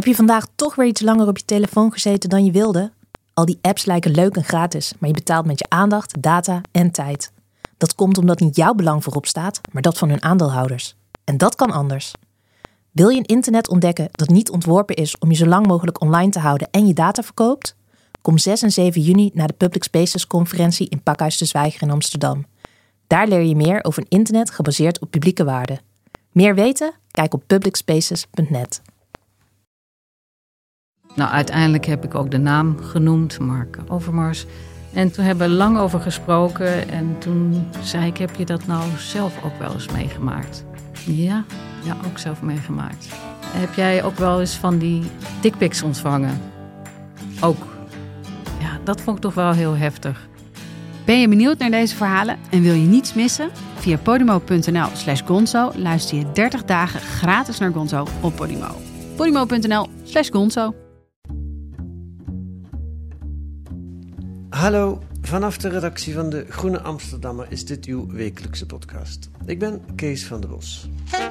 Heb je vandaag toch weer iets langer op je telefoon gezeten dan je wilde? Al die apps lijken leuk en gratis, maar je betaalt met je aandacht, data en tijd. Dat komt omdat niet jouw belang voorop staat, maar dat van hun aandeelhouders. En dat kan anders. Wil je een internet ontdekken dat niet ontworpen is om je zo lang mogelijk online te houden en je data verkoopt? Kom 6 en 7 juni naar de Public Spaces conferentie in Pakhuis de Zwijger in Amsterdam. Daar leer je meer over een internet gebaseerd op publieke waarden. Meer weten? Kijk op publicspaces.net. Nou, uiteindelijk heb ik ook de naam genoemd, Mark Overmars. En toen hebben we lang over gesproken. En toen zei ik, heb je dat nou zelf ook wel eens meegemaakt? Ja, ook zelf meegemaakt. Heb jij ook wel eens van die dickpics ontvangen? Ook. Ja, dat vond ik toch wel heel heftig. Ben je benieuwd naar deze verhalen en wil je niets missen? Via podimo.nl/gonzo luister je 30 dagen gratis naar Gonzo op Podimo. podimo.nl/gonzo. Hallo, vanaf de redactie van de Groene Amsterdammer is dit uw wekelijkse podcast. Ik ben Kees van der Bos.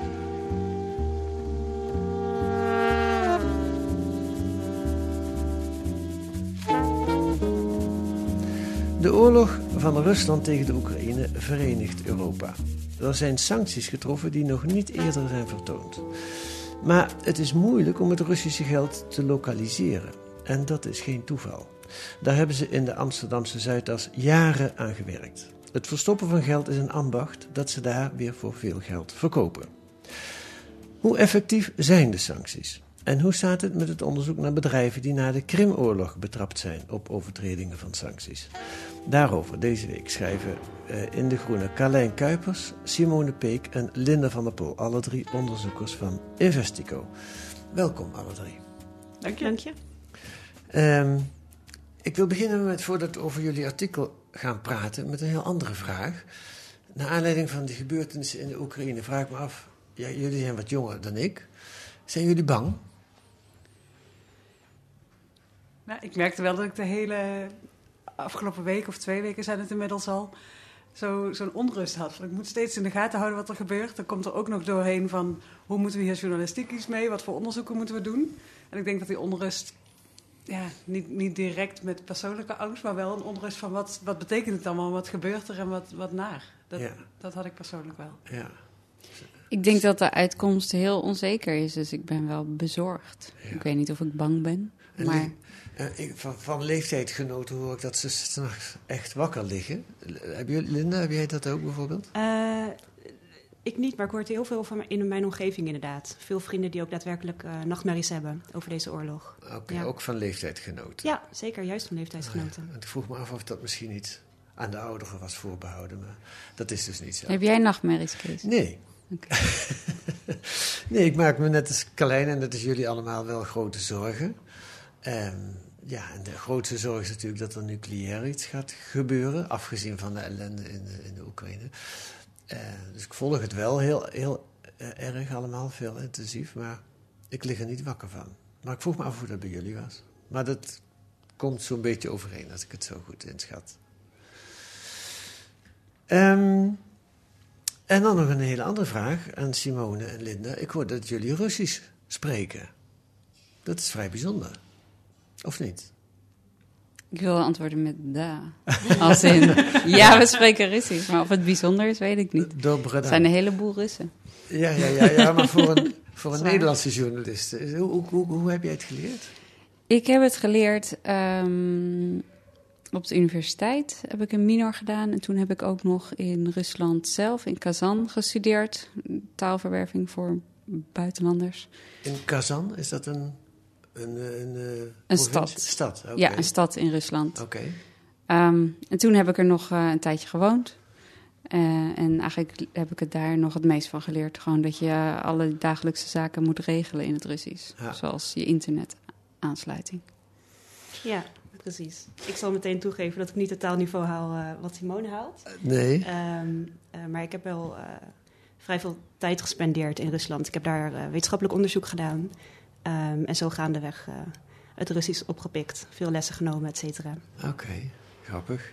De oorlog van Rusland tegen de Oekraïne verenigt Europa. Er zijn sancties getroffen die nog niet eerder zijn vertoond. Maar het is moeilijk om het Russische geld te lokaliseren. En dat is geen toeval. Daar hebben ze in de Amsterdamse Zuidas jaren aan gewerkt. Het verstoppen van geld is een ambacht dat ze daar weer voor veel geld verkopen. Hoe effectief zijn de sancties? En hoe staat het met het onderzoek naar bedrijven die na de Krimoorlog betrapt zijn op overtredingen van sancties? Daarover deze week schrijven in De Groene Carlijn Kuipers, Simone Peek en Linda van der Pol. Alle drie onderzoekers van Investico. Welkom alle drie. Dank je. Dank je. Ik wil beginnen met, voordat we over jullie artikel gaan praten, met een heel andere vraag. Naar aanleiding van de gebeurtenissen in de Oekraïne vraag ik me af, ja, jullie zijn wat jonger dan ik. Zijn jullie bang? Nou, ik merkte wel dat ik de hele afgelopen week of 2 weken zijn het inmiddels al, zo'n onrust had. Ik moet steeds in de gaten houden wat er gebeurt. Dan komt er ook nog doorheen van, hoe moeten we hier journalistiek iets mee? Wat voor onderzoeken moeten we doen? En ik denk dat die onrust, ja, niet direct met persoonlijke angst, maar wel een onrust van wat betekent het allemaal? Wat gebeurt er en wat naar? Dat had ik persoonlijk wel. Ja. Ik denk dat de uitkomst heel onzeker is, dus ik ben wel bezorgd. Ja. Ik weet niet of ik bang ben, maar... Van leeftijdgenoten hoor ik dat ze 's nachts echt wakker liggen. Linda, heb jij dat ook bijvoorbeeld? Ik niet, maar ik hoor het heel veel van in mijn omgeving inderdaad. Veel vrienden die ook daadwerkelijk nachtmerries hebben over deze oorlog. Oké, ja. Ook van leeftijdsgenoten? Ja, zeker, juist van leeftijdsgenoten. Ja, ik vroeg me af of dat misschien niet aan de ouderen was voorbehouden, maar dat is dus niet zo. Heb jij nachtmerries, Kees? Nee. Okay. Nee, ik maak me net als Carlijn en dat is jullie allemaal wel grote zorgen. En de grootste zorg is natuurlijk dat er nucleair iets gaat gebeuren, afgezien van de ellende in de Oekraïne. Dus ik volg het wel heel erg allemaal, veel intensief, maar ik lig er niet wakker van. Maar ik vroeg me af hoe dat bij jullie was. Maar dat komt zo'n beetje overeen, als ik het zo goed inschat. En dan nog een hele andere vraag aan Simone en Linda. Ik hoor dat jullie Russisch spreken. Dat is vrij bijzonder. Of niet? Ik wil antwoorden met da. Als in, ja, we spreken Russisch, maar of het bijzonder is, weet ik niet. Er zijn een heleboel Russen. Ja, maar voor een Nederlandse journalist. Hoe heb jij het geleerd? Ik heb het geleerd op de universiteit. Heb ik een minor gedaan. En toen heb ik ook nog in Rusland zelf, in Kazan, gestudeerd. Taalverwerving voor buitenlanders. In Kazan, is dat een stad? Okay. Ja, een stad in Rusland. Oké. En toen heb ik er nog een tijdje gewoond. En eigenlijk heb ik het daar nog het meest van geleerd. Gewoon dat je alle dagelijkse zaken moet regelen in het Russisch. Ja. Zoals je internetaansluiting. Ja, precies. Ik zal meteen toegeven dat ik niet het taalniveau haal wat Simone haalt. Nee. Maar ik heb wel vrij veel tijd gespendeerd in Rusland. Ik heb daar wetenschappelijk onderzoek gedaan. En zo gaandeweg het Russisch opgepikt. Veel lessen genomen, et cetera. Oké, grappig.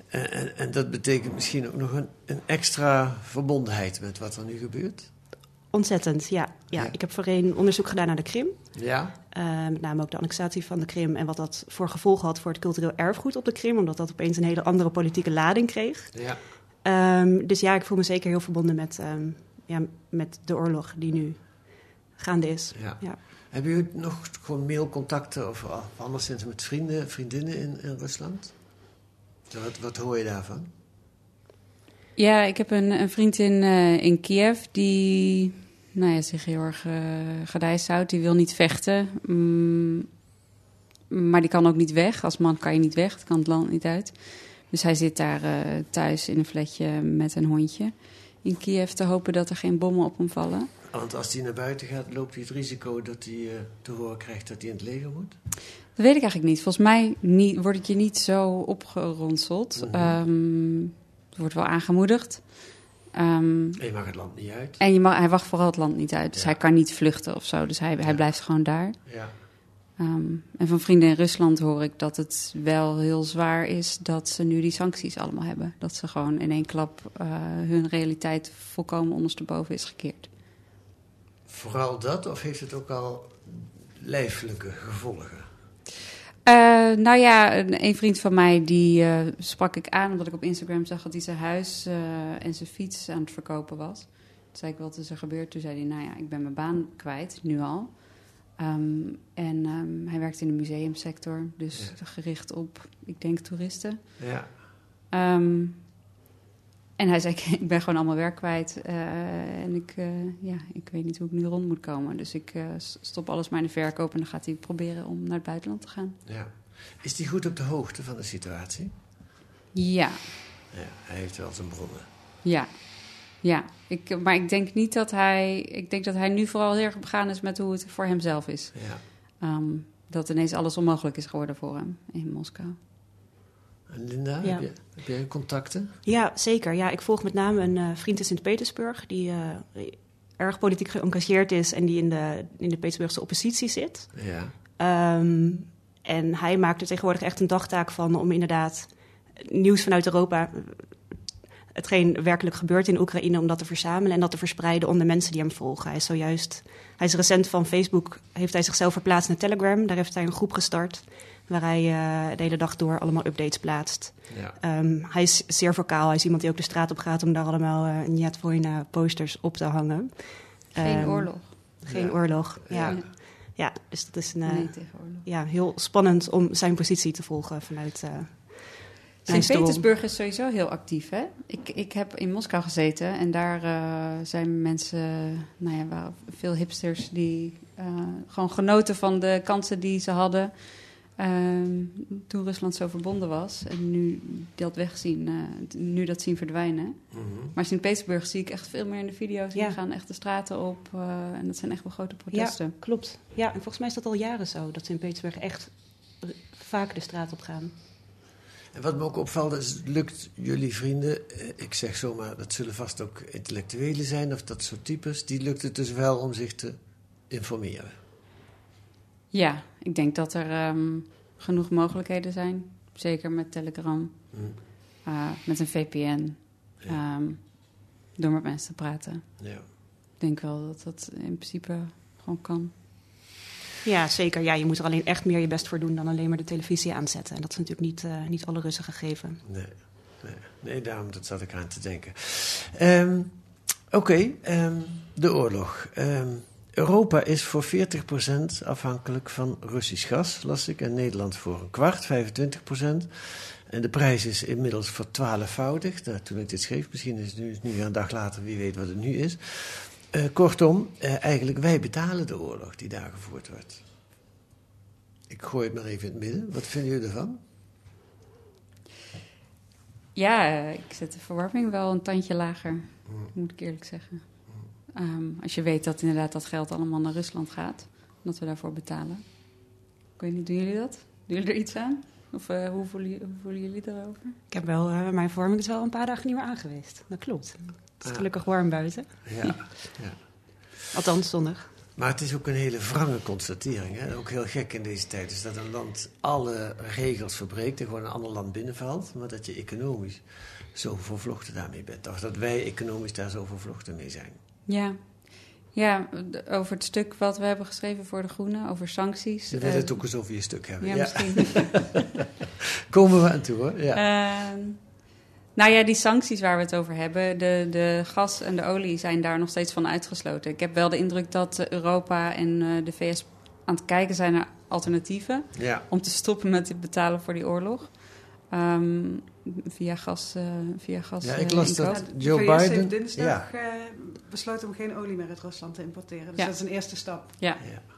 En dat betekent misschien ook nog een extra verbondenheid met wat er nu gebeurt? Ontzettend, ja. Ik heb voorheen onderzoek gedaan naar de Krim. Ja. Met name ook de annexatie van de Krim en wat dat voor gevolgen had voor het cultureel erfgoed op de Krim, omdat dat opeens een hele andere politieke lading kreeg. Ja. Dus ja, ik voel me zeker heel verbonden met de oorlog die nu gaande is. Ja. Ja. Hebben jullie nog gewoon mailcontacten of anderszins met vriendinnen in Rusland? Wat hoor je daarvan? Ja, ik heb een vriend in Kiev die zich heel erg gedijst houdt. Die wil niet vechten, maar die kan ook niet weg. Als man kan je niet weg, het kan het land niet uit. Dus hij zit daar thuis in een flatje met een hondje in Kiev te hopen dat er geen bommen op hem vallen. Want als hij naar buiten gaat, loopt hij het risico dat hij te horen krijgt dat hij in het leger moet? Dat weet ik eigenlijk niet. Volgens mij word je niet zo opgeronseld. Het wordt wel aangemoedigd. En je mag het land niet uit. En hij wacht vooral het land niet uit. Dus hij kan niet vluchten of zo. Dus hij blijft gewoon daar. Ja. En van vrienden in Rusland hoor ik dat het wel heel zwaar is dat ze nu die sancties allemaal hebben. Dat ze gewoon in één klap hun realiteit volkomen ondersteboven is gekeerd. Vooral dat, of heeft het ook al lijfelijke gevolgen? Een vriend van mij die sprak ik aan omdat ik op Instagram zag dat hij zijn huis en zijn fiets aan het verkopen was. Toen zei ik, wat is er gebeurd? Toen zei hij, ik ben mijn baan kwijt, nu al. Hij werkt in de museumsector, dus gericht op, ik denk, toeristen. Ja. En hij zei, ik ben gewoon allemaal werk kwijt en ik weet niet hoe ik nu rond moet komen. Dus ik stop alles maar in de verkoop en dan gaat hij proberen om naar het buitenland te gaan. Ja. Is hij goed op de hoogte van de situatie? Ja. Ja, hij heeft wel zijn bronnen. Ja. Maar ik denk niet dat ik denk dat hij nu vooral heel erg begaan is met hoe het voor hemzelf is. Ja. Dat ineens alles onmogelijk is geworden voor hem in Moskou. En Linda, heb jij contacten? Ja, zeker. Ja, ik volg met name een vriend in Sint-Petersburg die erg politiek geëngageerd is en die in de Petersburgse oppositie zit. Ja. En hij maakt er tegenwoordig echt een dagtaak van om inderdaad nieuws vanuit Europa, hetgeen werkelijk gebeurt in Oekraïne, om dat te verzamelen en dat te verspreiden onder mensen die hem volgen. Hij is recent van Facebook, heeft hij zichzelf verplaatst naar Telegram. Daar heeft hij een groep gestart waar hij de hele dag door allemaal updates plaatst. Ja. Hij is zeer vocaal. Hij is iemand die ook de straat op gaat om daar allemaal Niet Vojna posters op te hangen. Geen oorlog. Geen oorlog, ja. Ja, dus dat is een heel spannend om zijn positie te volgen vanuit Sint-Petersburg is sowieso heel actief, hè? Ik heb in Moskou gezeten en daar zijn mensen, waren veel hipsters die gewoon genoten van de kansen die ze hadden toen Rusland zo verbonden was. En nu dat nu dat zien verdwijnen. Mm-hmm. Maar Sint-Petersburg zie ik echt veel meer in de video's. Die gaan echt de straten op en dat zijn echt wel grote protesten. Ja, klopt. Ja, en volgens mij is dat al jaren zo, dat Sint-Petersburg echt vaak de straat op gaan. En wat me ook opvalt is, lukt jullie vrienden, ik zeg zomaar, dat zullen vast ook intellectuelen zijn of dat soort types, die lukt het dus wel om zich te informeren? Ja, ik denk dat er genoeg mogelijkheden zijn. Zeker met Telegram, met een VPN, door met mensen te praten. Ja. Ik denk wel dat dat in principe gewoon kan. Ja, zeker. Ja, je moet er alleen echt meer je best voor doen dan alleen maar de televisie aanzetten. En dat is natuurlijk niet alle Russen gegeven. Nee, daarom dat zat ik aan te denken. Oké, de oorlog. Europa is voor 40% afhankelijk van Russisch gas, las ik. En Nederland voor een kwart, 25%. En de prijs is inmiddels vertwaalfvoudigd. Toen ik dit schreef, misschien is het nu weer een dag later, wie weet wat het nu is. Kortom, eigenlijk wij betalen de oorlog die daar gevoerd wordt. Ik gooi het maar even in het midden. Wat vinden jullie ervan? Ja, ik zet de verwarming wel een tandje lager, moet ik eerlijk zeggen. Als je weet dat inderdaad dat geld allemaal naar Rusland gaat, dat we daarvoor betalen. Ik weet niet, doen jullie dat? Doen jullie er iets aan? Of hoe voelen jullie daarover? Ik heb wel, mijn verwarming is wel een paar dagen niet meer aangeweest. Dat klopt. Het is gelukkig warm buiten. Ja. Althans, zonnig. Maar het is ook een hele wrange constatering. Hè? Ook heel gek in deze tijd. Dus dat een land alle regels verbreekt en gewoon een ander land binnenvalt. Maar dat je economisch zo vervlochten daarmee bent. Of dat wij economisch daar zo vervlochten mee zijn. Ja, Ja, over het stuk wat we hebben geschreven voor De Groene, over sancties. Je wil het ook eens over je stuk hebben. Ja, misschien. Komen we aan toe, hoor. Ja. Nou ja, die sancties waar we het over hebben, de gas en de olie zijn daar nog steeds van uitgesloten. Ik heb wel de indruk dat Europa en de VS aan het kijken zijn naar alternatieven. Ja. Om te stoppen met het betalen voor die oorlog. Via gas. Ja, ik las dat Joe de VS Biden... heeft dinsdag besloten om geen olie meer uit Rusland te importeren. Dus dat is een eerste stap. Ja.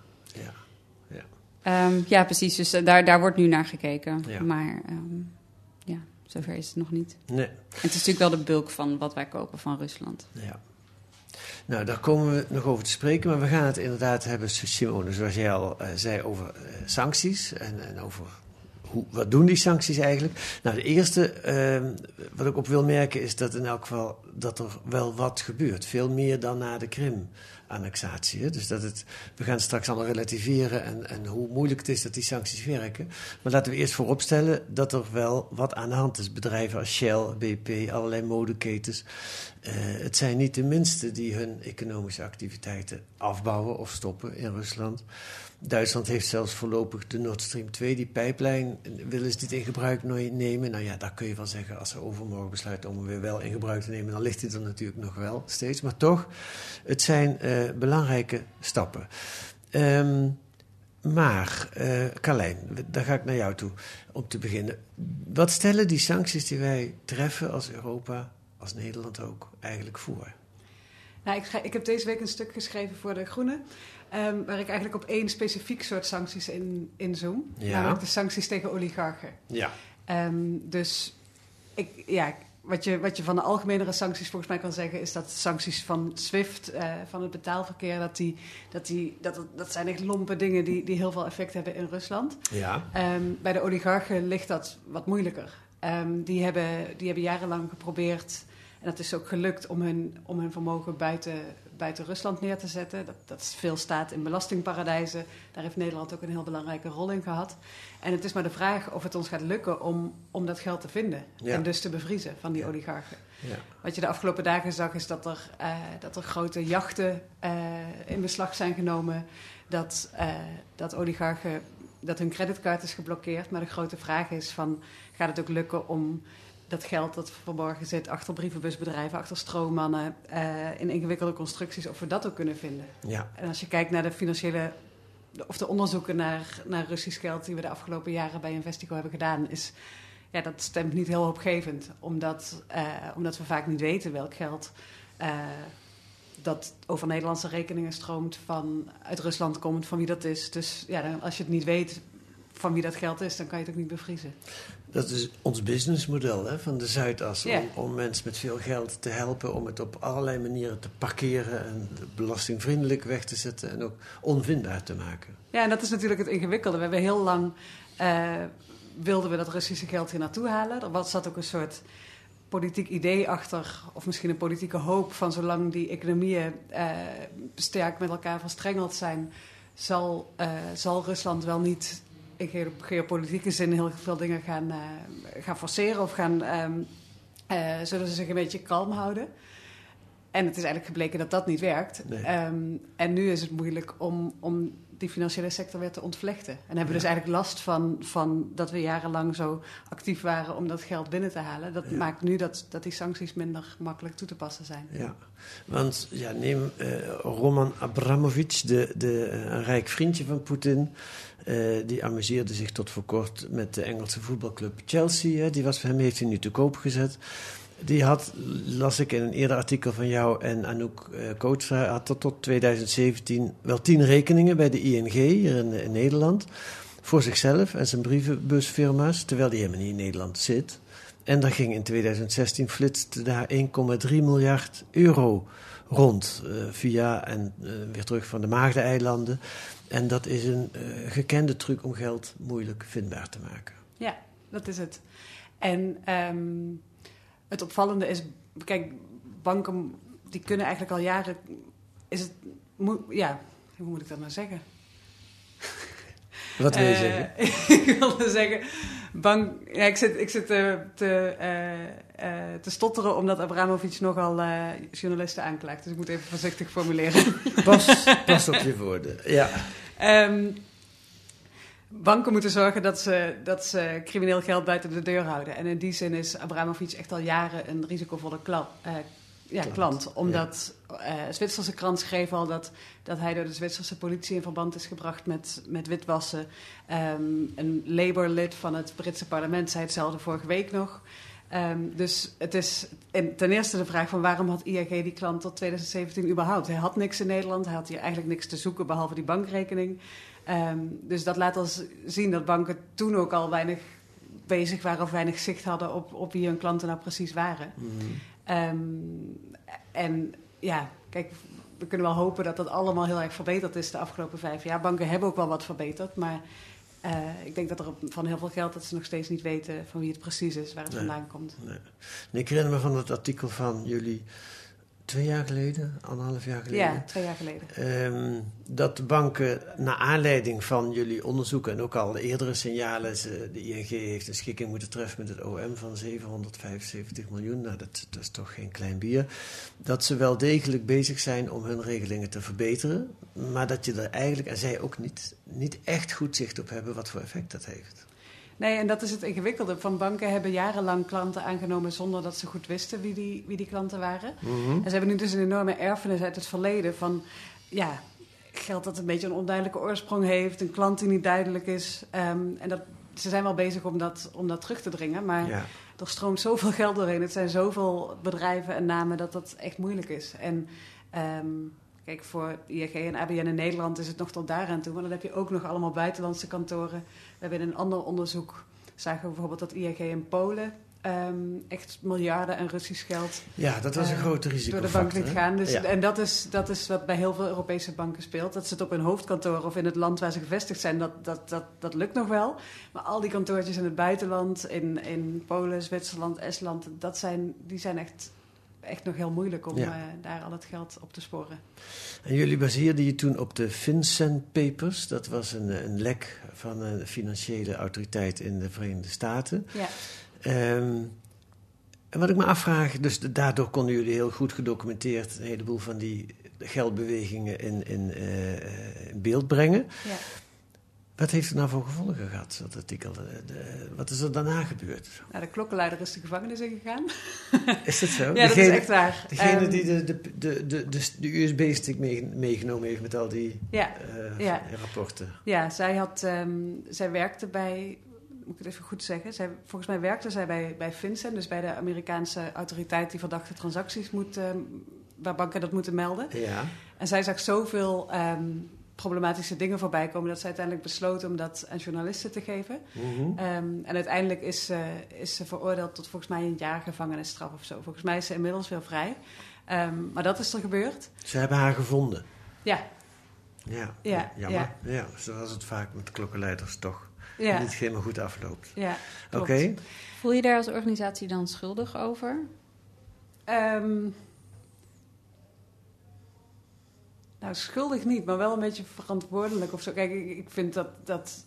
Ja, precies. Dus daar wordt nu naar gekeken. Ja. Maar zover is het nog niet. Nee. En het is natuurlijk wel de bulk van wat wij kopen van Rusland. Ja. Nou, daar komen we nog over te spreken. Maar we gaan het inderdaad hebben, Simone, zoals jij al zei, over sancties. En over wat doen die sancties eigenlijk. Nou, de eerste, wat ik op wil merken, is dat in elk geval dat er wel wat gebeurt. Veel meer dan na de Krim-annexatie. Hè? Dus we gaan straks allemaal relativeren en hoe moeilijk het is dat die sancties werken. Maar laten we eerst vooropstellen dat er wel wat aan de hand is. Bedrijven als Shell, BP, allerlei modeketens. Het zijn niet de minste die hun economische activiteiten afbouwen of stoppen in Rusland. Duitsland heeft zelfs voorlopig de Nord Stream 2, die pijplijn, willen ze niet in gebruik nemen. Nou ja, daar kun je wel zeggen, als ze overmorgen besluiten om hem weer wel in gebruik te nemen, dan ligt hij er natuurlijk nog wel steeds. Maar toch, het zijn belangrijke stappen. Maar, Carlijn, daar ga ik naar jou toe om te beginnen. Wat stellen die sancties die wij treffen als Europa, als Nederland ook, eigenlijk voor? Nou, ik heb deze week een stuk geschreven voor De Groene, waar ik eigenlijk op 1 specifiek soort sancties inzoom. Ja. Namelijk de sancties tegen oligarchen. Ja. Dus wat je van de algemenere sancties volgens mij kan zeggen, is dat sancties van SWIFT, van het betaalverkeer, dat zijn echt lompe dingen die heel veel effect hebben in Rusland. Ja. Bij de oligarchen ligt dat wat moeilijker. Die hebben jarenlang geprobeerd, en dat is ook gelukt, om hun vermogen buiten Rusland neer te zetten. Dat veel staat in belastingparadijzen. Daar heeft Nederland ook een heel belangrijke rol in gehad. En het is maar de vraag of het ons gaat lukken om dat geld te vinden. Ja. En dus te bevriezen van die oligarchen. Ja. Wat je de afgelopen dagen zag, is dat er grote jachten in beslag zijn genomen. Dat oligarchen, dat hun creditcard is geblokkeerd. Maar de grote vraag is gaat het ook lukken om dat geld dat verborgen zit achter brievenbusbedrijven, achter stroommannen, in ingewikkelde constructies, of we dat ook kunnen vinden. Ja. En als je kijkt naar de onderzoeken naar Russisch geld die we de afgelopen jaren bij Investico hebben gedaan, dat stemt niet heel hoopgevend. Omdat we vaak niet weten welk geld dat over Nederlandse rekeningen stroomt, uit Rusland komt, van wie dat is. Dus als je het niet weet van wie dat geld is, dan kan je het ook niet bevriezen. Dat is ons businessmodel, hè, van de Zuidas. Ja. Om mensen met veel geld te helpen, om het op allerlei manieren te parkeren en belastingvriendelijk weg te zetten en ook onvindbaar te maken. Ja, en dat is natuurlijk het ingewikkelde. We hebben heel lang wilden we dat Russische geld hier naartoe halen. Er zat ook een soort politiek idee achter, of misschien een politieke hoop van zolang die economieën sterk met elkaar verstrengeld zijn, zal Rusland wel niet in geopolitieke zin heel veel dingen gaan forceren of zullen ze zich een beetje kalm houden. En het is eigenlijk gebleken dat niet werkt. Nee. En nu is het moeilijk om die financiële sector weer te ontvlechten. En hebben we dus eigenlijk last van dat we jarenlang zo actief waren om dat geld binnen te halen. Dat maakt nu dat die sancties minder makkelijk toe te passen zijn. Ja, want neem Roman Abramovich, een rijk vriendje van Poetin. Die amuseerde zich tot voor kort met de Engelse voetbalclub Chelsea. Die was voor hem, heeft hij nu te koop gezet. Die had, las ik in een eerder artikel van jou en Anouk Kootstra, had tot 2017 wel 10 rekeningen bij de ING hier in Nederland. Voor zichzelf en zijn brievenbusfirma's, terwijl die helemaal niet in Nederland zit. En daar ging in 2016 flitste daar 1,3 miljard euro rond. Via en weer terug van de Maagdeneilanden. En dat is een gekende truc om geld moeilijk vindbaar te maken. Ja, dat is het. En het opvallende is, kijk, banken die kunnen eigenlijk al jaren, hoe moet ik dat nou zeggen? Wat wil je zeggen? Ik wilde zeggen, Ik zit te stotteren omdat Abramovic nogal journalisten aanklaagt. Dus ik moet even voorzichtig formuleren. Pas op je woorden, ja. Banken moeten zorgen dat ze crimineel geld buiten de deur houden. En in die zin is Abramovic echt al jaren een risicovolle klant. Omdat een Zwitserse krant schreef al dat hij door de Zwitserse politie in verband is gebracht met witwassen. Een Labour-lid van het Britse parlement zei hetzelfde vorige week nog. Dus het is ten eerste de vraag van waarom had ING die klant tot 2017 überhaupt? Hij had niks in Nederland, hij had hier eigenlijk niks te zoeken behalve die bankrekening. Dus dat laat ons zien dat banken toen ook al weinig bezig waren of weinig zicht hadden op wie hun klanten nou precies waren. En ja, kijk, we kunnen wel hopen dat dat allemaal heel erg verbeterd is de afgelopen 5 jaar. Banken hebben ook wel wat verbeterd, maar ik denk dat er van heel veel geld dat ze nog steeds niet weten van wie het precies is, waar het vandaan komt. Nee. Ik herinner me van het artikel van jullie 2 jaar geleden, 1,5 jaar geleden. Ja, 2 jaar geleden. Dat de banken, naar aanleiding van jullie onderzoeken en ook al de eerdere signalen, de ING heeft een schikking moeten treffen met het OM van 775 miljoen. Nou, dat is toch geen klein bier. Dat ze wel degelijk bezig zijn om hun regelingen te verbeteren, maar dat je er eigenlijk, en zij ook niet echt goed zicht op hebben wat voor effect dat heeft. Nee, en dat is het ingewikkelde. Van banken hebben jarenlang klanten aangenomen zonder dat ze goed wisten wie die klanten waren. Mm-hmm. En ze hebben nu dus een enorme erfenis uit het verleden van geld dat een beetje een onduidelijke oorsprong heeft, een klant die niet duidelijk is. En ze zijn wel bezig om dat terug te dringen, maar er stroomt zoveel geld doorheen. Het zijn zoveel bedrijven en namen dat echt moeilijk is. En kijk, voor ING en ABN in Nederland is het nog tot daaraan toe. Maar dan heb je ook nog allemaal buitenlandse kantoren. We hebben in een ander onderzoek zagen we bijvoorbeeld dat ING in Polen echt miljarden aan Russisch geld ja, dat was een grote risicofactor door de bank liet gaan. Dus, ja. En dat is wat bij heel veel Europese banken speelt. Dat ze het op hun hoofdkantoor of in het land waar ze gevestigd zijn, dat lukt nog wel. Maar al die kantoortjes in het buitenland, in Polen, Zwitserland, Estland, die zijn echt nog heel moeilijk om daar al het geld op te sporen. En jullie baseerden je toen op de FinCEN Papers. Dat was een lek van een financiële autoriteit in de Verenigde Staten. Ja. En wat ik me afvraag, dus daardoor konden jullie heel goed gedocumenteerd een heleboel van die geldbewegingen in beeld brengen. Ja. Wat heeft het nou voor gevolgen gehad, dat artikel? Wat is er daarna gebeurd? Nou, de klokkenluider is de gevangenis ingegaan. Is dat zo? Ja, dat is echt waar. Degene die de USB-stick meegenomen heeft met al die rapporten. Ja, zij werkte bij, moet ik het even goed zeggen, volgens mij werkte zij bij FinCEN, dus bij de Amerikaanse autoriteit die verdachte transacties waar banken dat moeten melden. Ja. En zij zag zoveel problematische dingen voorbij komen dat ze uiteindelijk besloten om dat aan journalisten te geven. Mm-hmm. En uiteindelijk is ze veroordeeld tot volgens mij 1 jaar gevangenisstraf of zo. Volgens mij is ze inmiddels weer vrij. Maar dat is er gebeurd. Ze hebben haar gevonden. Ja. Ja, jammer. Ja, zoals het vaak met klokkenluiders toch niet helemaal goed afloopt. Ja, Oké. Voel je daar als organisatie dan schuldig over? Nou, schuldig niet, maar wel een beetje verantwoordelijk of zo. Kijk, ik vind dat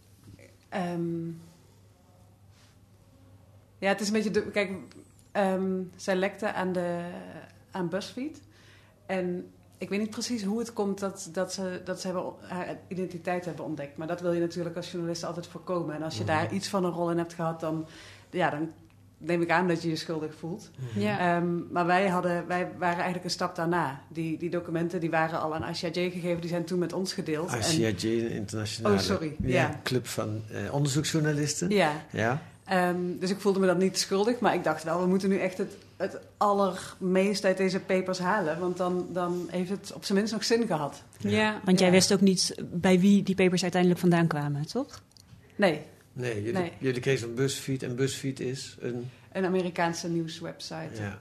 het is een beetje... Kijk, zij lekte aan BuzzFeed. En ik weet niet precies hoe het komt dat ze haar identiteit hebben ontdekt. Maar dat wil je natuurlijk als journalist altijd voorkomen. En als je daar iets van een rol in hebt gehad, dan neem ik aan dat je je schuldig voelt. Ja. Maar wij waren eigenlijk een stap daarna. Die documenten die waren al aan ACIJ gegeven, die zijn toen met ons gedeeld. ACIJ, een internationale club van onderzoeksjournalisten. Ja. Dus ik voelde me dat niet schuldig, maar ik dacht wel, we moeten nu echt het allermeest uit deze papers halen. Want dan heeft het op zijn minst nog zin gehad. Ja, want jij wist ook niet bij wie die papers uiteindelijk vandaan kwamen, toch? Nee. Nee, jullie kregen van BuzzFeed en BuzzFeed is een Amerikaanse nieuwswebsite.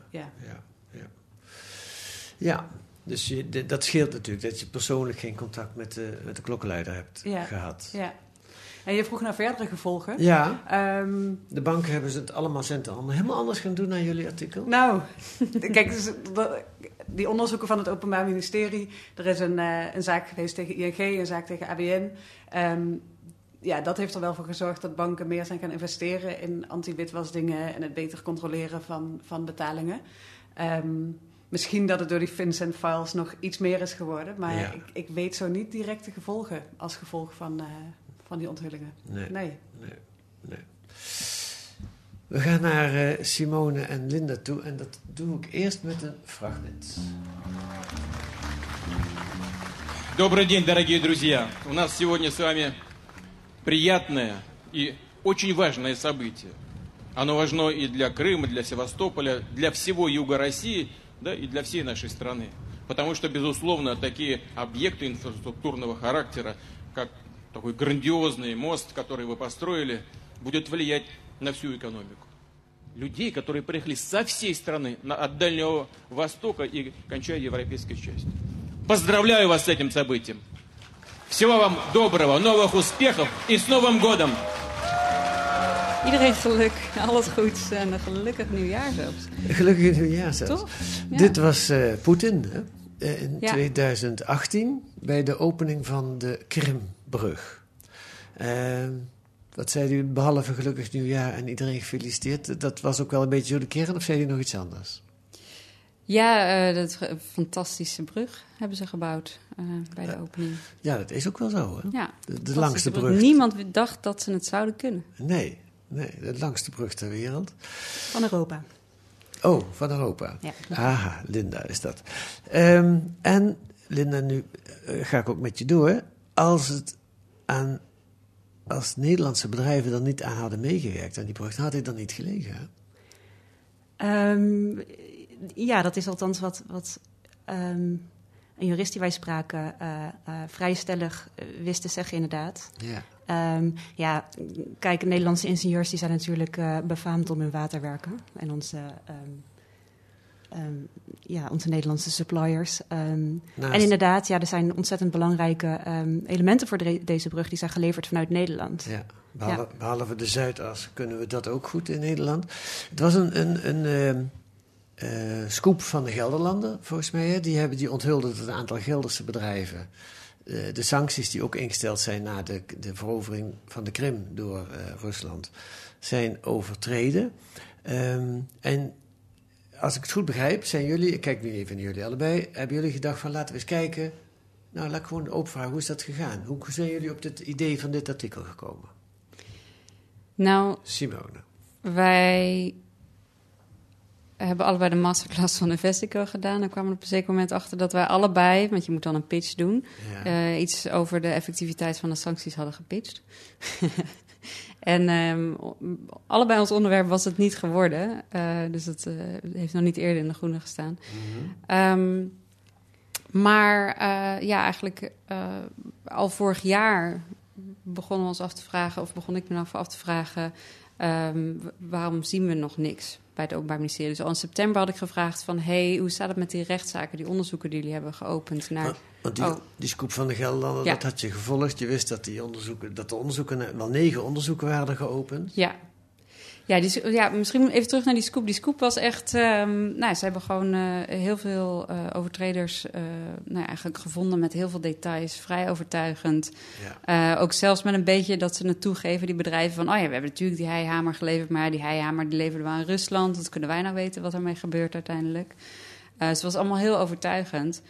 Ja, dus dat scheelt natuurlijk dat je persoonlijk geen contact met de klokkenluider hebt gehad. Ja. En je vroeg naar verdere gevolgen. Ja, de banken hebben het allemaal helemaal anders gaan doen dan jullie artikel. Nou, kijk, dus, die onderzoeken van het Openbaar Ministerie. Er is een zaak geweest tegen ING, een zaak tegen ABN. dat heeft er wel voor gezorgd dat banken meer zijn gaan investeren in anti-witwasdingen en het beter controleren van betalingen. Misschien dat het door die FinCEN files nog iets meer is geworden, maar ik weet zo niet direct de gevolgen als gevolg van die onthullingen. Nee. We gaan naar Simone en Linda toe en dat doe ik eerst met een fragment. Добрый день, дорогие друзья. У нас сегодня с вами приятное и очень важное событие. Оно важно и для Крыма, для Севастополя, для всего юга России, да, и для всей нашей страны. Потому что, безусловно, такие объекты инфраструктурного характера, как такой грандиозный мост, который вы построили, будет влиять на всю экономику. Людей, которые приехали со всей страны, от Дальнего Востока и кончая европейской частью. Поздравляю вас с этим событием. Всего вам доброго, новых успехов и с Новым годом! Iedereen geluk, alles goeds en een gelukkig nieuwjaar zelfs. Gelukkig nieuwjaar zelfs. Toch? Ja. Dit was Poetin in 2018 bij de opening van de Krimbrug. Wat zei u, behalve gelukkig nieuwjaar en iedereen gefeliciteerd? Dat was ook wel een beetje zo de kern, of zei u nog iets anders? Ja, dat fantastische brug hebben ze gebouwd bij de opening. Ja, dat is ook wel zo, hè? Ja, de langste brug. Niemand dacht dat ze het zouden kunnen. Nee, de langste brug ter wereld. Van Europa. Oh, van Europa. Ja. Aha, Linda is dat. En Linda, nu ga ik ook met je door. Als Nederlandse bedrijven er niet aan hadden meegewerkt aan die brug, had hij dan niet gelegen, hè? Ja, dat is althans wat een jurist die wij spraken vrij stellig wist te zeggen, inderdaad. Ja. Kijk, Nederlandse ingenieurs die zijn natuurlijk befaamd om hun waterwerken. En onze Nederlandse suppliers. En inderdaad, er zijn ontzettend belangrijke elementen voor deze brug die zijn geleverd vanuit Nederland. Ja. Behalve de Zuidas kunnen we dat ook goed in Nederland. Het was een scoop van de Gelderlanden, volgens mij. Hè? Die onthulde dat een aantal Gelderse bedrijven de sancties die ook ingesteld zijn na de verovering van de Krim door Rusland, zijn overtreden. En als ik het goed begrijp, zijn jullie, ik kijk nu even naar jullie allebei, hebben jullie gedacht van laten we eens kijken, nou laat ik gewoon open vragen, hoe is dat gegaan? Hoe zijn jullie op het idee van dit artikel gekomen? Nou, Simone. Wij hebben allebei de masterclass van Investico gedaan. En kwamen op een zeker moment achter dat wij allebei, want je moet dan een pitch doen, iets over de effectiviteit van de sancties hadden gepitcht. En allebei ons onderwerp was het niet geworden. Dus het heeft nog niet eerder in de groene gestaan. Mm-hmm. Maar eigenlijk al vorig jaar begonnen we ons af te vragen, of begon ik me af te vragen, waarom zien we nog niks bij het Openbaar Ministerie? Dus al in september had ik gevraagd van, hoe staat het met die rechtszaken, die onderzoeken die jullie hebben geopend naar... Want die scoop van de Gelderlanden, dat had je gevolgd. Je wist dat de onderzoeken, wel 9 onderzoeken waren geopend. Ja, misschien even terug naar die scoop. Die scoop was echt... ze hebben gewoon heel veel overtreders eigenlijk gevonden met heel veel details. Vrij overtuigend. Ja. Ook zelfs met een beetje dat ze het toegeven, die bedrijven, van... we hebben natuurlijk die heihamer geleverd, maar die heihamer die leverden we aan Rusland. Dat kunnen wij nou weten wat ermee gebeurt uiteindelijk. Dus het was allemaal heel overtuigend.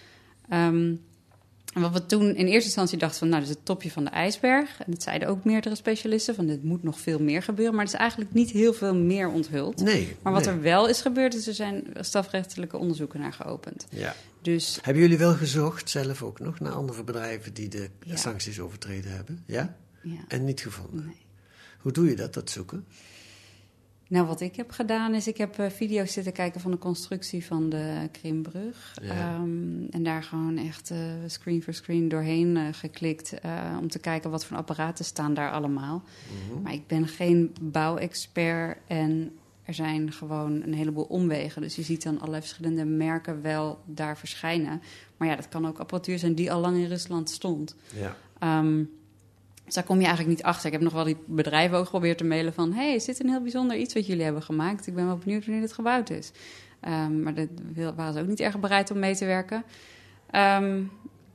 En wat we toen in eerste instantie dachten van, dat is het topje van de ijsberg. En dat zeiden ook meerdere specialisten, van dit moet nog veel meer gebeuren. Maar er is eigenlijk niet heel veel meer onthuld. Maar wat er wel is gebeurd, is er zijn strafrechtelijke onderzoeken naar geopend. Ja. Dus, hebben jullie wel gezocht, zelf ook nog, naar andere bedrijven die de sancties overtreden hebben? Ja? En niet gevonden? Nee. Hoe doe je dat zoeken? Nou, wat ik heb gedaan is, ik heb video's zitten kijken van de constructie van de Krimbrug. Ja. En daar gewoon echt screen voor screen doorheen geklikt om te kijken wat voor apparaten staan daar allemaal. Mm-hmm. Maar ik ben geen bouwexpert en er zijn gewoon een heleboel omwegen. Dus je ziet dan allerlei verschillende merken wel daar verschijnen. Maar dat kan ook apparatuur zijn die al lang in Rusland stond. Ja. Dus daar kom je eigenlijk niet achter. Ik heb nog wel die bedrijven ook geprobeerd te mailen van... is dit een heel bijzonder iets wat jullie hebben gemaakt? Ik ben wel benieuwd wanneer dit gebouwd is. Maar daar waren ze ook niet erg bereid om mee te werken.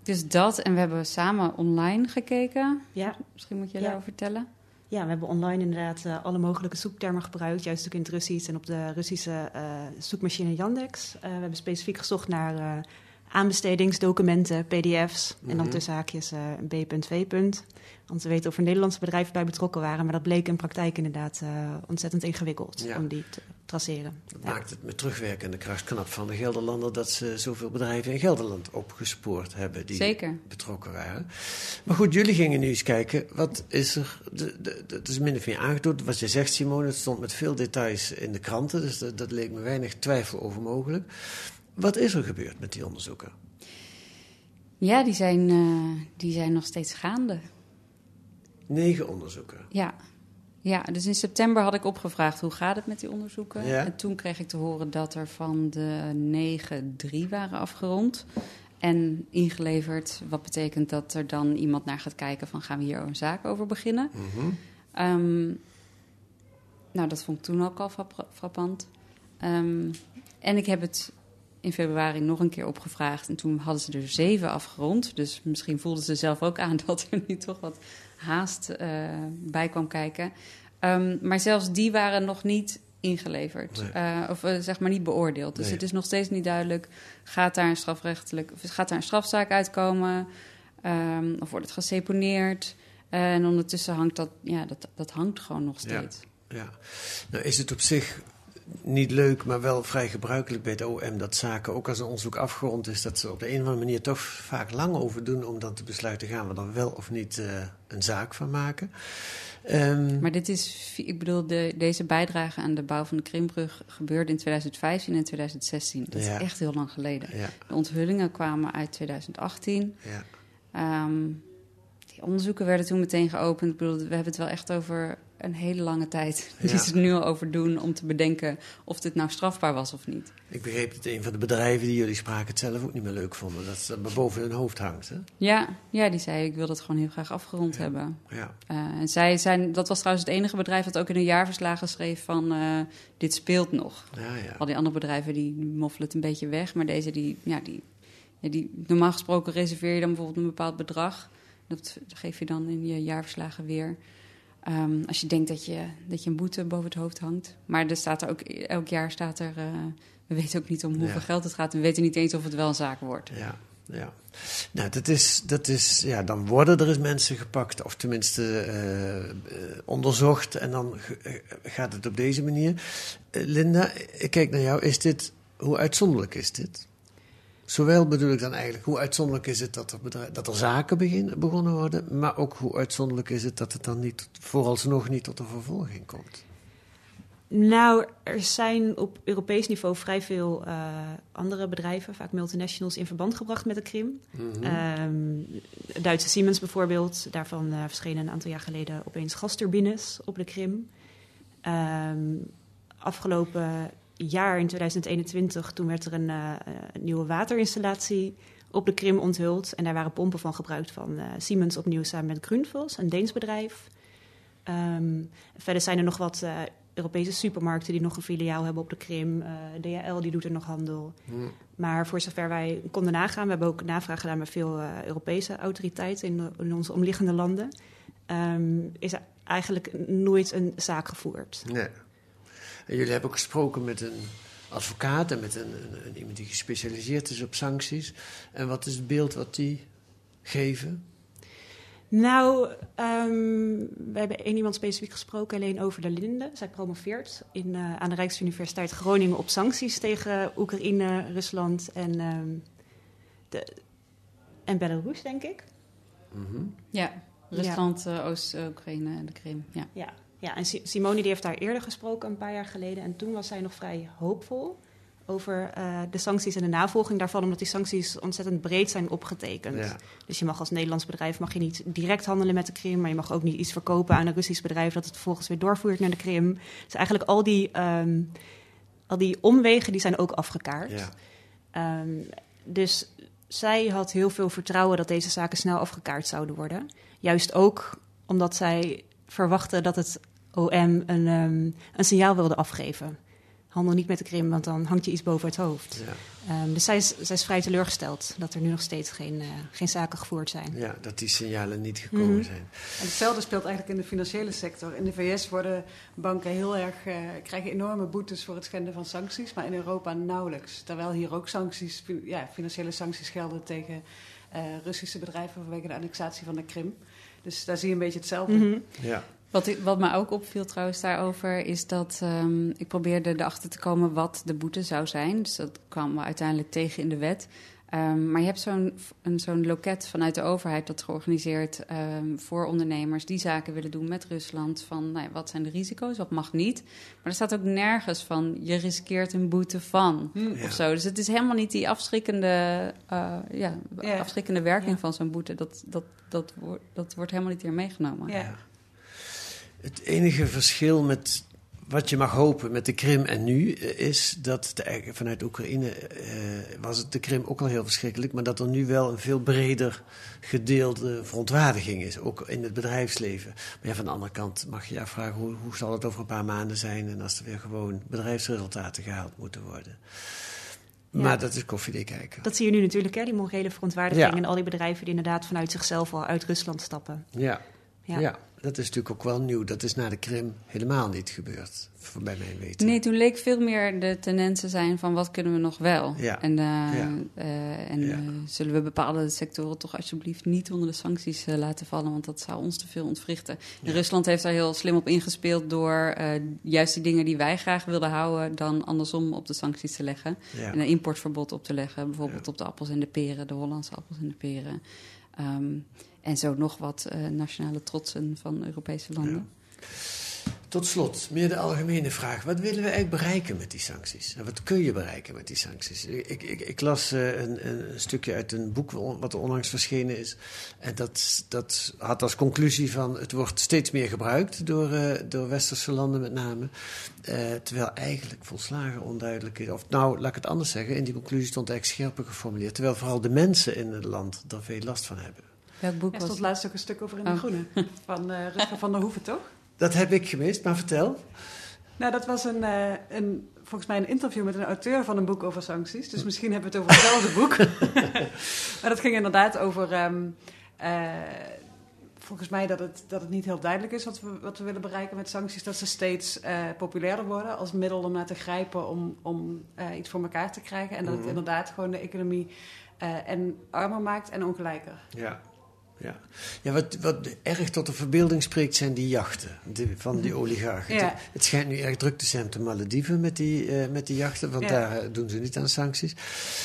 Dus dat, en we hebben samen online gekeken. Ja. Misschien moet je daarover vertellen. Ja, we hebben online inderdaad alle mogelijke zoektermen gebruikt. Juist ook in het Russisch en op de Russische zoekmachine Yandex. We hebben specifiek gezocht naar aanbestedingsdocumenten, pdf's. En dan tussen haakjes B.V. Want we weten of er Nederlandse bedrijven bij betrokken waren. Maar dat bleek in praktijk inderdaad ontzettend ingewikkeld om die te traceren. Dat maakt het met terugwerkende kracht knap van de Gelderlander dat ze zoveel bedrijven in Gelderland opgespoord hebben die betrokken waren. Maar goed, jullie gingen nu eens kijken, wat is er, dat is min of meer aangetoond. Wat je zegt, Simone, het stond met veel details in de kranten, dus dat leek me weinig twijfel over mogelijk. Wat is er gebeurd met die onderzoeken? Ja, die zijn nog steeds gaande. 9 onderzoeken? Ja, dus in september had ik opgevraagd hoe gaat het met die onderzoeken. Ja. En toen kreeg ik te horen dat er van de 9 3 waren afgerond en ingeleverd. Wat betekent dat er dan iemand naar gaat kijken van gaan we hier een zaak over beginnen. Nou, dat vond ik toen ook al frappant. En ik heb het in februari nog een keer opgevraagd. En toen hadden ze er 7 afgerond. Dus misschien voelden ze zelf ook aan dat er nu toch wat haast bij kwam kijken. Maar zelfs die waren nog niet ingeleverd. Nee. Of zeg maar niet beoordeeld. Dus het is nog steeds niet duidelijk. Gaat daar een strafzaak uitkomen? Of wordt het geseponeerd? En ondertussen hangt dat hangt gewoon nog steeds. Ja. Nou is het op zich niet leuk, maar wel vrij gebruikelijk bij het OM dat zaken, ook als een onderzoek afgerond is, dat ze op de een of andere manier toch vaak lang over doen om dan te besluiten, gaan we er wel of niet een zaak van maken. Maar dit is, ik bedoel, deze bijdrage aan de bouw van de Krimbrug gebeurde in 2015 en 2016. Dat is echt heel lang geleden. Ja. De onthullingen kwamen uit 2018. Ja. Die onderzoeken werden toen meteen geopend. Ik bedoel, we hebben het wel echt over een hele lange tijd die ze er nu al over doen om te bedenken of dit nou strafbaar was of niet. Ik begreep dat een van de bedrijven die jullie spraken het zelf ook niet meer leuk vonden. Dat het boven hun hoofd hangt, hè? Ja, die zei ik wil dat gewoon heel graag afgerond hebben. Ja. En dat was trouwens het enige bedrijf dat ook in de jaarverslagen schreef van dit speelt nog. Ja. Al die andere bedrijven die moffelen het een beetje weg, maar deze die normaal gesproken reserveer je dan bijvoorbeeld een bepaald bedrag. Dat geef je dan in je jaarverslagen weer. Als je denkt dat je een boete boven het hoofd hangt. Maar er staat er ook, elk jaar staat er... we weten ook niet om hoeveel geld het gaat. We weten niet eens of het wel een zaak wordt. Ja. Nou, dat is dan worden er eens mensen gepakt. Of tenminste onderzocht. En dan gaat het op deze manier. Linda, ik kijk naar jou. Hoe uitzonderlijk is dit? Zowel bedoel ik dan eigenlijk, hoe uitzonderlijk is het dat er zaken begonnen worden, maar ook hoe uitzonderlijk is het dat het dan vooralsnog niet tot een vervolging komt? Nou, er zijn op Europees niveau vrij veel andere bedrijven, vaak multinationals, in verband gebracht met de Krim. Mm-hmm. Duitse Siemens bijvoorbeeld, daarvan verschenen een aantal jaar geleden opeens gasturbines op de Krim. Afgelopen jaar in 2021, toen werd er een nieuwe waterinstallatie op de Krim onthuld. En daar waren pompen van gebruikt van Siemens opnieuw samen met Grundfos, een Deens bedrijf. Verder zijn er nog wat Europese supermarkten die nog een filiaal hebben op de Krim. DHL die doet er nog handel. Maar voor zover wij konden nagaan, we hebben ook navraag gedaan bij veel Europese autoriteiten in onze omliggende landen, is er eigenlijk nooit een zaak gevoerd. Nee. En jullie hebben ook gesproken met een advocaat en met iemand die gespecialiseerd is op sancties. En wat is het beeld wat die geven? Nou, we hebben één iemand specifiek gesproken, alleen over der Linde. Zij promoveert aan de Rijksuniversiteit Groningen op sancties tegen Oekraïne, Rusland en Belarus, denk ik. Mm-hmm. Ja, Rusland, Oost-Oekraïne en de Krim. Ja, en Simone die heeft daar eerder gesproken, een paar jaar geleden. En toen was zij nog vrij hoopvol over de sancties en de navolging daarvan, omdat die sancties ontzettend breed zijn opgetekend. Ja. Dus je mag als Nederlands bedrijf niet direct handelen met de Krim, maar je mag ook niet iets verkopen aan een Russisch bedrijf dat het vervolgens weer doorvoert naar de Krim. Dus eigenlijk al die omwegen die zijn ook afgekaart. Ja. Dus zij had heel veel vertrouwen dat deze zaken snel afgekaart zouden worden. Juist ook omdat zij verwachten dat het OM een signaal wilde afgeven. handel niet met de Krim, want dan hangt je iets boven het hoofd. Ja. Dus zij is vrij teleurgesteld dat er nu nog steeds geen zaken gevoerd zijn. Ja, dat die signalen niet gekomen zijn. En hetzelfde speelt eigenlijk in de financiële sector. In de VS worden banken krijgen enorme boetes voor het schenden van sancties, maar in Europa nauwelijks. Terwijl hier ook financiële sancties gelden tegen Russische bedrijven vanwege de annexatie van de Krim. Dus daar zie je een beetje hetzelfde. Mm-hmm. Ja. Wat me ook opviel trouwens daarover is dat ik probeerde erachter te komen wat de boete zou zijn. Dus dat kwam uiteindelijk tegen in de wet. Maar je hebt zo'n loket vanuit de overheid dat georganiseerd voor ondernemers die zaken willen doen met Rusland. Van wat zijn de risico's, wat mag niet. Maar er staat ook nergens van je riskeert een boete van of zo. Dus het is helemaal niet die afschrikkende werking van zo'n boete. Dat wordt helemaal niet hier meegenomen. Ja. Het enige verschil met wat je mag hopen met de Krim en nu is dat vanuit Oekraïne was het de Krim ook al heel verschrikkelijk, maar dat er nu wel een veel breder gedeelde verontwaardiging is, ook in het bedrijfsleven. Maar ja, van de andere kant mag je je afvragen hoe zal het over een paar maanden zijn en als er weer gewoon bedrijfsresultaten gehaald moeten worden. Ja. Maar dat is koffiedik kijken. Dat zie je nu natuurlijk, die morele verontwaardiging Ja. en al die bedrijven die inderdaad vanuit zichzelf al uit Rusland stappen. Ja. Dat is natuurlijk ook wel nieuw. Dat is na de Krim helemaal niet gebeurd, bij mijn weten. Nee, toen leek veel meer de tendensen zijn van wat kunnen we nog wel. Ja. Zullen we bepaalde sectoren toch alsjeblieft niet onder de sancties laten vallen, want dat zou ons te veel ontwrichten. En Rusland heeft daar heel slim op ingespeeld door juist die dingen die wij graag wilden houden dan andersom op de sancties te leggen. Ja. En een importverbod op te leggen, bijvoorbeeld op de appels en de peren, de Hollandse appels en de peren. En zo nog wat nationale trotsen van Europese landen. Ja. Tot slot, meer de algemene vraag. Wat willen we eigenlijk bereiken met die sancties? En wat kun je bereiken met die sancties? Ik las een stukje uit een boek wat er onlangs verschenen is. En dat had als conclusie van het wordt steeds meer gebruikt door westerse landen met name. Terwijl eigenlijk volslagen onduidelijk is. Of nou, laat ik het anders zeggen. In die conclusie stond eigenlijk scherper geformuleerd. Terwijl vooral de mensen in het land er veel last van hebben. Welk boek Er was stond laatst ook een stuk over in De Groene. Van Rutger van der Hoeven, toch? Dat heb ik gemist, maar vertel. Nou, dat was volgens mij een interview met een auteur van een boek over sancties. Dus misschien hebben we het over hetzelfde boek. Maar dat ging inderdaad over... volgens mij dat het niet heel duidelijk is wat we willen bereiken met sancties. Dat ze steeds populairder worden als middel om naar te grijpen om iets voor elkaar te krijgen. En dat het inderdaad gewoon de economie en armer maakt en ongelijker. Ja, wat erg tot de verbeelding spreekt zijn die jachten van die oligarchen. Ja. Het schijnt nu erg druk te zijn op de Malediven met die jachten, want daar doen ze niet aan sancties.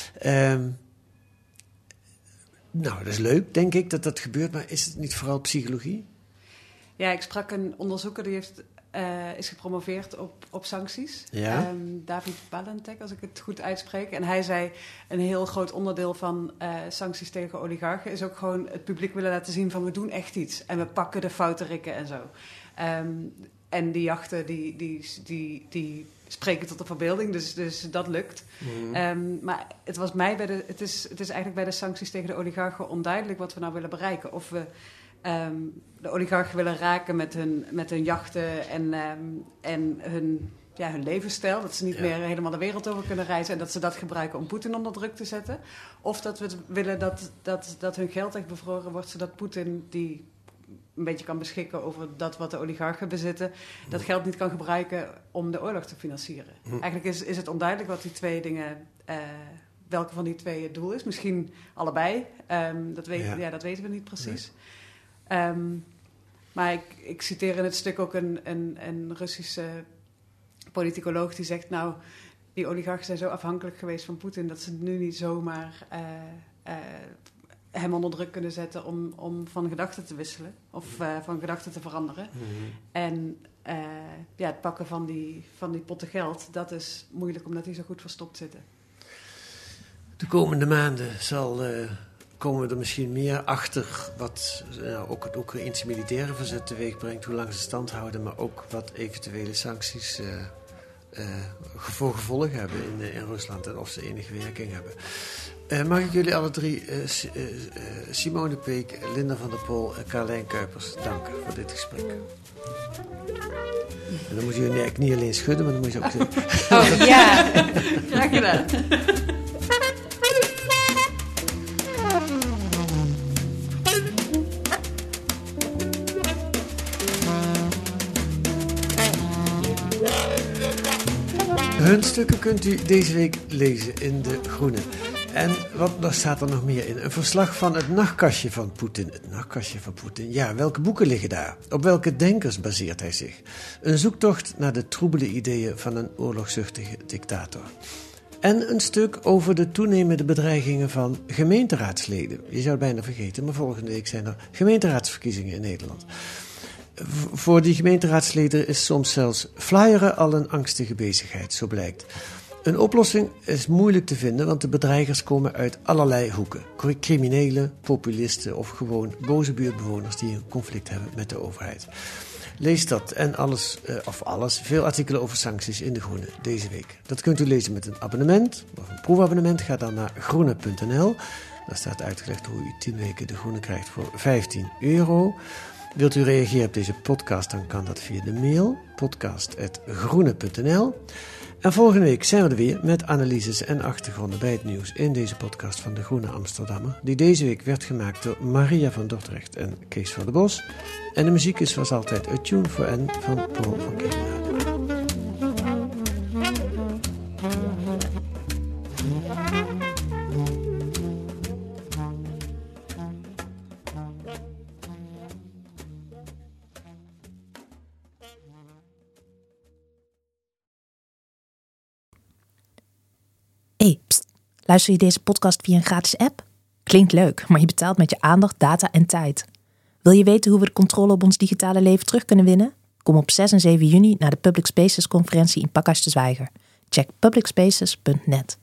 Nou, dat is leuk, denk ik, dat gebeurt, maar is het niet vooral psychologie? Ja, ik sprak een onderzoeker die is gepromoveerd op sancties. Ja. David Balentek, als ik het goed uitspreek. En hij zei, een heel groot onderdeel van sancties tegen oligarchen is ook gewoon het publiek willen laten zien van we doen echt iets. En we pakken de foute rikken en zo. En die jachten, die spreken tot de verbeelding, dus dat lukt. Maar het is eigenlijk bij de sancties tegen de oligarchen onduidelijk wat we nou willen bereiken. Of we de oligarchen willen raken met hun jachten en hun levensstijl. Dat ze niet meer helemaal de wereld over kunnen reizen en dat ze dat gebruiken om Poetin onder druk te zetten. Of dat we willen dat hun geld echt bevroren wordt, zodat Poetin, die een beetje kan beschikken over dat wat de oligarchen bezitten, dat geld niet kan gebruiken om de oorlog te financieren. Eigenlijk is het onduidelijk wat die twee dingen, welke van die twee het doel is. Misschien allebei. Dat weten we niet precies. Nee. Maar ik citeer in het stuk ook een Russische politicoloog die zegt, nou, die oligarchen zijn zo afhankelijk geweest van Poetin dat ze nu niet zomaar hem onder druk kunnen zetten om van gedachten te wisselen of van gedachten te veranderen. En het pakken van die potten geld, dat is moeilijk omdat die zo goed verstopt zitten. De komende maanden komen we er misschien meer achter wat ook het Oekraïense militaire verzet teweeg brengt, hoe lang ze stand houden, maar ook wat eventuele sancties voor gevolg hebben in Rusland en of ze enige werking hebben. Mag ik jullie alle drie, Simone Peek, Linda van der Pol en Carlijn Kuipers, danken voor dit gesprek. En dan moet je eigenlijk niet alleen schudden, maar dan moet je ook zeggen. Oh ja, graag gedaan. Hun stukken kunt u deze week lezen in De Groene. En wat staat er nog meer in? Een verslag van het nachtkastje van Poetin. Het nachtkastje van Poetin. Ja, welke boeken liggen daar? Op welke denkers baseert hij zich? Een zoektocht naar de troebele ideeën van een oorlogzuchtige dictator. En een stuk over de toenemende bedreigingen van gemeenteraadsleden. Je zou het bijna vergeten, maar volgende week zijn er gemeenteraadsverkiezingen in Nederland. Voor die gemeenteraadsleden is soms zelfs flyeren al een angstige bezigheid, zo blijkt. Een oplossing is moeilijk te vinden, want de bedreigers komen uit allerlei hoeken. Criminelen, populisten of gewoon boze buurtbewoners die een conflict hebben met de overheid. Lees dat en veel artikelen over sancties in De Groene deze week. Dat kunt u lezen met een abonnement of een proefabonnement. Ga dan naar groene.nl. Daar staat uitgelegd hoe u 10 weken De Groene krijgt voor €15. Wilt u reageren op deze podcast, dan kan dat via de mail podcast@groene.nl. En volgende week zijn we er weer met analyses en achtergronden bij het nieuws in deze podcast van De Groene Amsterdammer, die deze week werd gemaakt door Maria van Dordrecht en Kees van der Bos. En de muziek is zoals altijd A Tune for N van Paul van Kemenade. Hey, pst, luister je deze podcast via een gratis app? Klinkt leuk, maar je betaalt met je aandacht, data en tijd. Wil je weten hoe we de controle op ons digitale leven terug kunnen winnen? Kom op 6 en 7 juni naar de Public Spaces conferentie in Pakhuis de Zwijger. Check publicspaces.net.